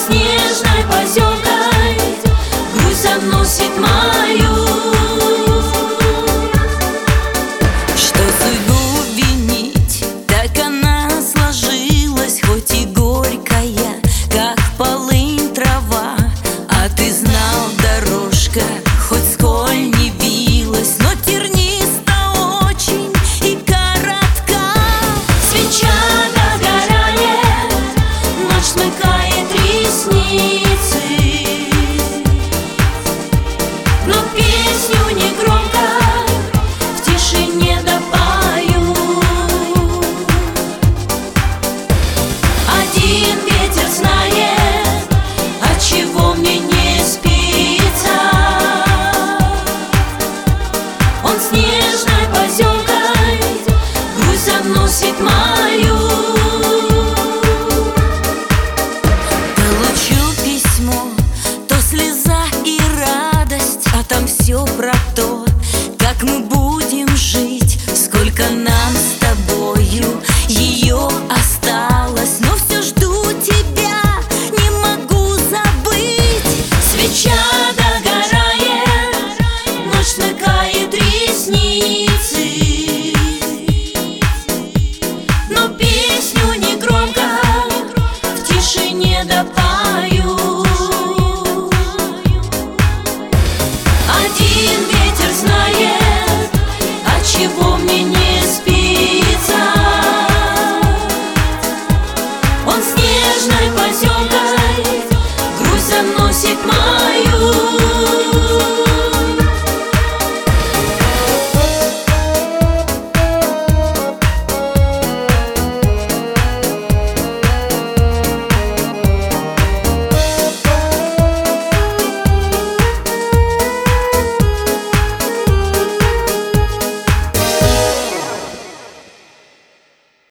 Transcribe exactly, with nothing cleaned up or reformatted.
снежной поземкой грусть заносит мою. Что судьбу винить, так она сложилась, хоть и горькая, как полынь трава. А ты знал, дорожка, хоть сколь не вилась, но терниста очень и коротка. Свеча догорает, ночь смыкает ресницы.